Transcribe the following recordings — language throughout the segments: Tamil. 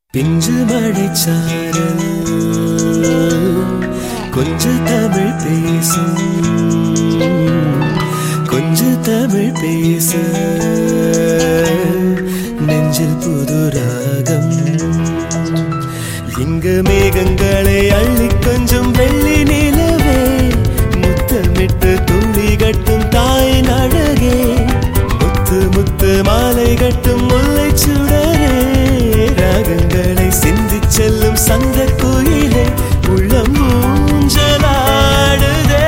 பிஞ்சு மழைச்சாரல் கொஞ்சம் தமிழ் பேசும், கொஞ்சம் தமிழ் பேச நெஞ்சில் புது ராகம். இங்கு மேகங்களை அள்ளி கொஞ்சம் வெள்ளி நிலவே முத்தமிட்டு துளி கட்டும் தாயின் அழகே, முத்து முத்து மாலை கட்டும் முல்லை சுடரே, ராகங்களை சிந்தி செல்லும் சந்த குயிலே உள்ளம் ஊஞ்சலாடுதே.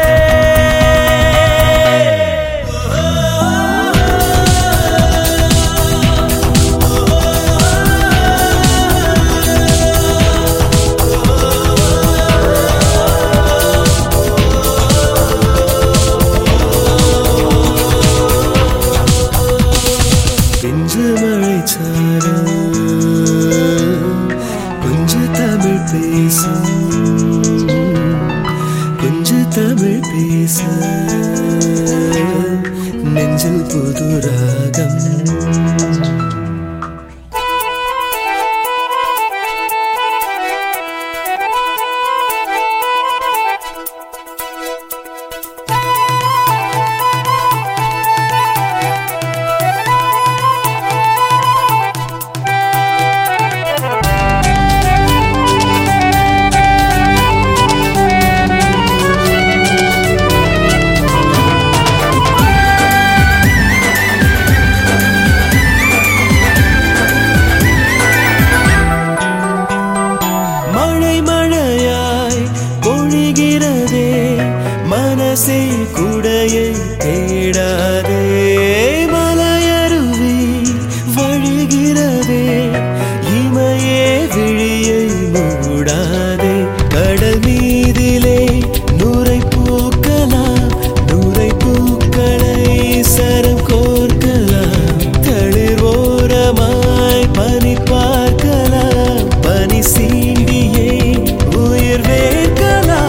பிஞ்சு மழைச்சாரல் கொஞ்சம் தமிழ் பேசும், கொஞ்சம் தமிழ் பேச நெஞ்சில் புது ராகம். மனசே குடையை தேடாதே, மலையருவி வழிகிறதே, இமையே விழியை மூடாதே. கடல் மீதிலே நூரை பூக்கலாம், நூரை பூக்களை சரம் கோர்க்கலாம், தளிர் ஓரமாய் பனி பார்க்கலாம், பனி சீண்டியே உயிர் வேர்க்கலாம்.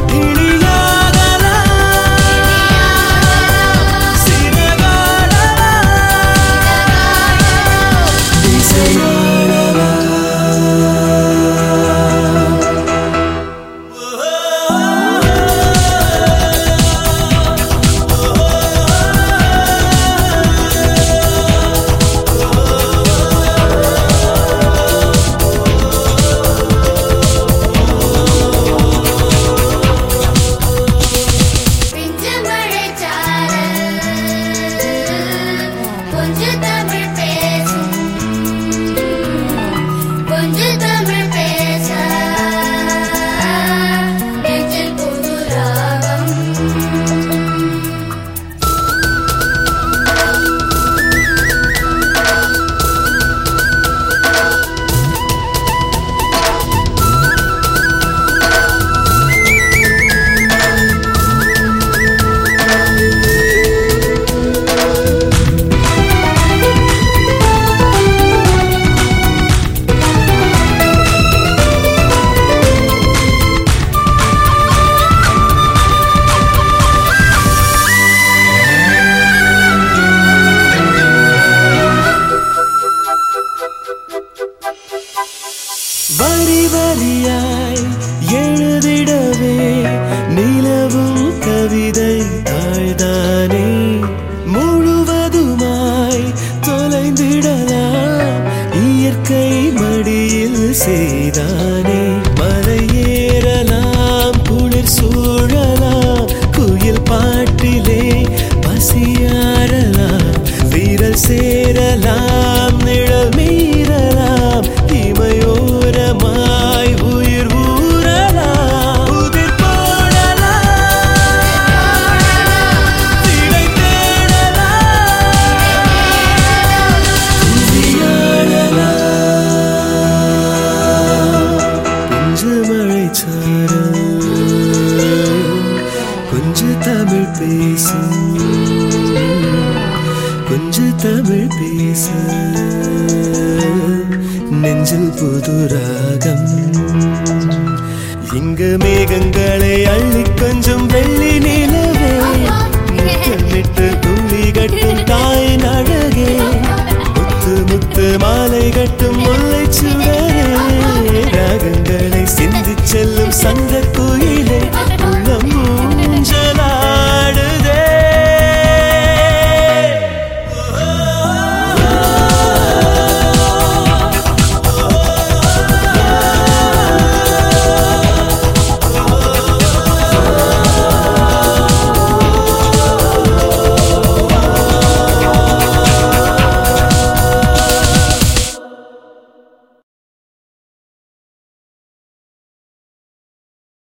வரி வரியாய் எழுதிடவே நிலவும் கவிதை தாழ்தானே, முழுவதுமாய் தொலைந்திடலாம் இயற்கை மடியில் செய்தானே. மலை ஏறலாம் குளிர் சூழலாம், குயில் பாட்டிலே பசியாறலாம், வீரல் சேரலாம் நிழல் மீறலாம், இமையோரமாய் உயிர் ஊறலாம், உதிர் போடலாம், திடை தேடலாம், உதியாடலாம். பிஞ்சு மழைச்சாரல் கொஞ்சம் தமிழ் பேசும், கொஞ்சம் தமிழ் பேச நெஞ்சில் புது ராகம். இங்கு மேகங்களை அள்ளி கொஞ்சம் வெள்ளி நிலவே முத்தமிட்டு துளி கட்டும் தாயின் அழகே, முத்து முத்து மாலை கட்டும் முல்லை சுடரே,